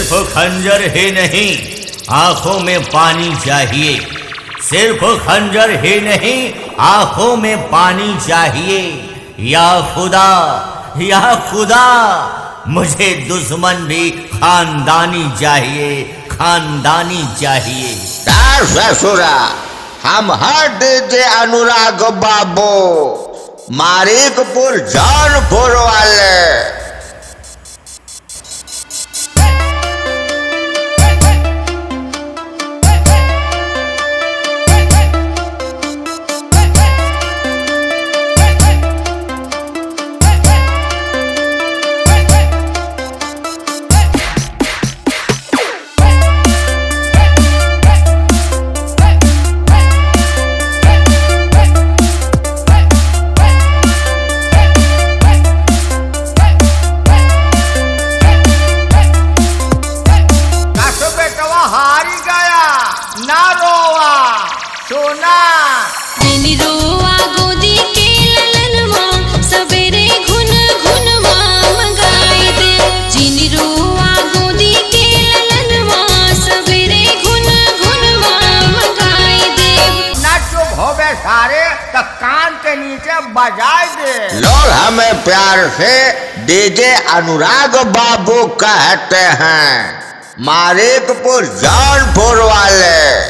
सिर्फ खंजर ही नहीं, आंखों में पानी चाहिए। सिर्फ खंजर ही नहीं, आंखों में पानी चाहिए। या खुदा, या खुदा, मुझे दुश्मन भी खानदानी चाहिए, खानदानी चाहिए। ससुरा, हम हर डीजे अनुराग बाबू, मारिकपुर जौनपुर वाले। बजाए दे। लोग हमें प्यार से डीजे अनुराग बाबू कहते हैं, मारिकपुर जौनपुर वाले।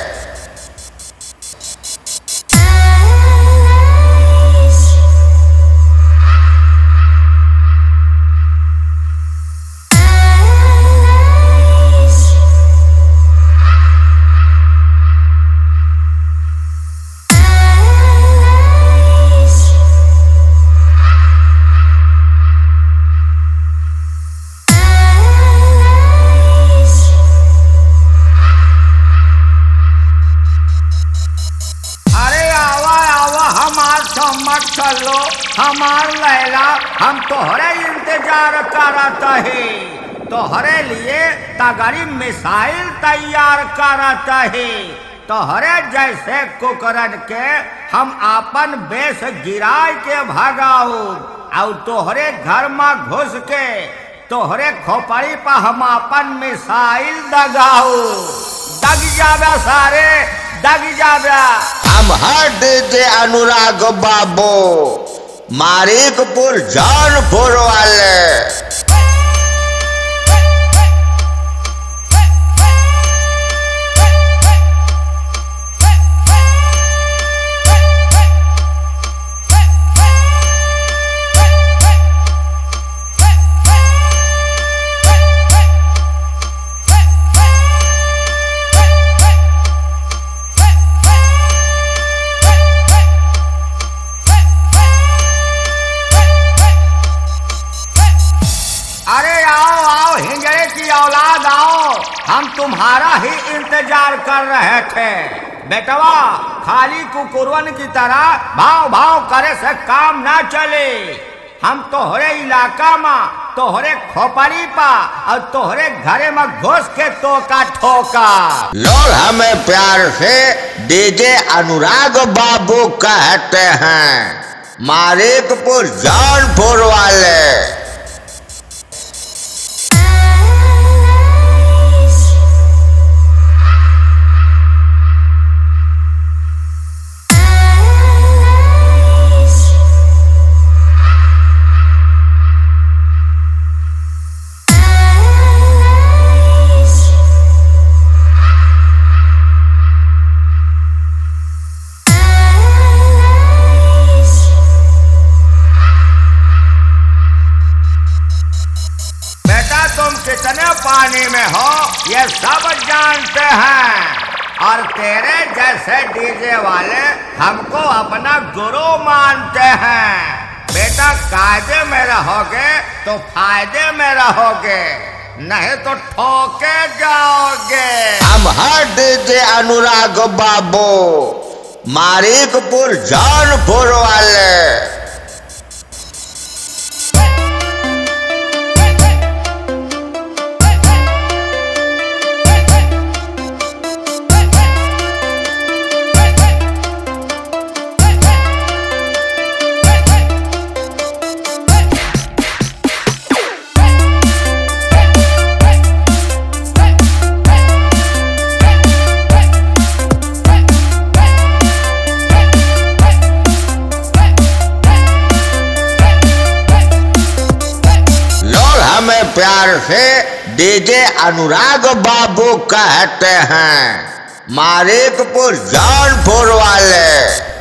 चलो हमार लैला, हम तोहरे इंतजार करत है, तोहरे लिए तगड़ी मिसाइल तैयार करत है। तोहरे जैसे कुकरन के हम अपन बेस गिराए के भगाऊ, और तोहरे घर में घुस के तोहरे खोपड़ी पर हम अपन मिसाइल दगाऊ। दग जावे सारे, दग जावे। हम हर डीजे अनुराग बाबू, मारिकपुर जौनपुर वाले। औलाद आओ, हम तुम्हारा ही इंतजार कर रहे थे। बेटवा, खाली कुकुरवन की तरह भाव भाव करे से काम ना चले। हम तोहरे इलाका में तोहरे खोपड़ी पा और तोहरे घरे में घुस के टोका ठोका। लोग हमें प्यार से डीजे अनुराग बाबू कहते हैं, मारिकपुर जौनपुर वाले। तुम कितने पानी में हो ये सब जानते हैं, और तेरे जैसे डीजे वाले हमको अपना गुरु मानते हैं। बेटा, कायदे में रहोगे तो फायदे में रहोगे, नहीं तो ठोके जाओगे। हम हर डीजे अनुराग बाबू, मारिकपुर जौनपुर वाले। प्यार से डीजे अनुराग बाबू कहते हैं। मालिकपुर जौनपुर वाले।